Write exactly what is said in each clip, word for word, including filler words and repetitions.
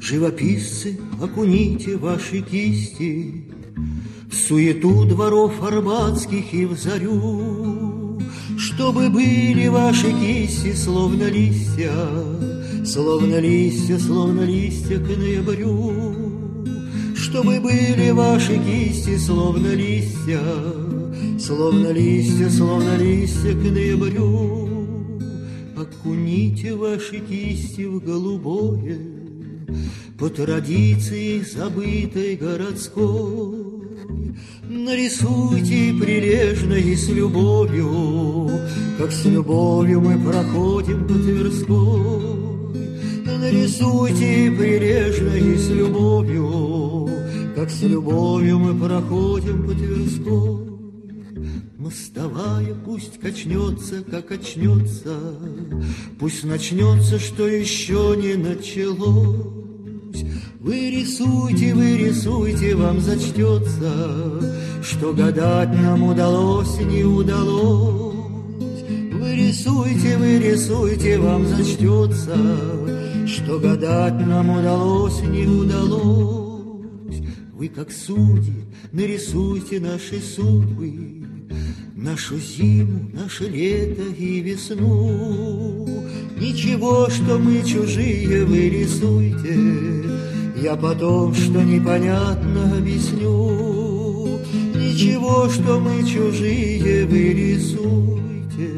Живописцы, окуните ваши кисти в суету дворов арбатских и в зарю, чтобы были ваши кисти словно листья, словно листья, словно листья к ноябрю, чтобы были ваши кисти словно листья, словно листья, словно листья к ноябрю. Окуните ваши кисти в голубое, по традиции забытой городской. Нарисуйте прилежно и с любовью, как с любовью мы проходим по Тверской. Нарисуйте прилежно и с любовью, как с любовью мы проходим по Тверской. Мостовая пусть качнется, как очнется, пусть начнется, что еще не началось. Вы рисуйте, вы рисуйте, вам зачтется, что гадать нам удалось, не удалось. Вы рисуйте, вы рисуйте, вам зачтется, что гадать нам удалось, не удалось. Вы, как судьи, нарисуйте наши судьбы, нашу зиму, наше лето и весну. Ничего, что мы чужие, вы рисуйте, я потом, что непонятно, объясню. Ничего, что мы чужие, вы рисуйте,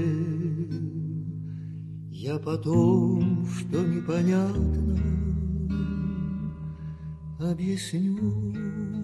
я потом, что непонятно, объясню.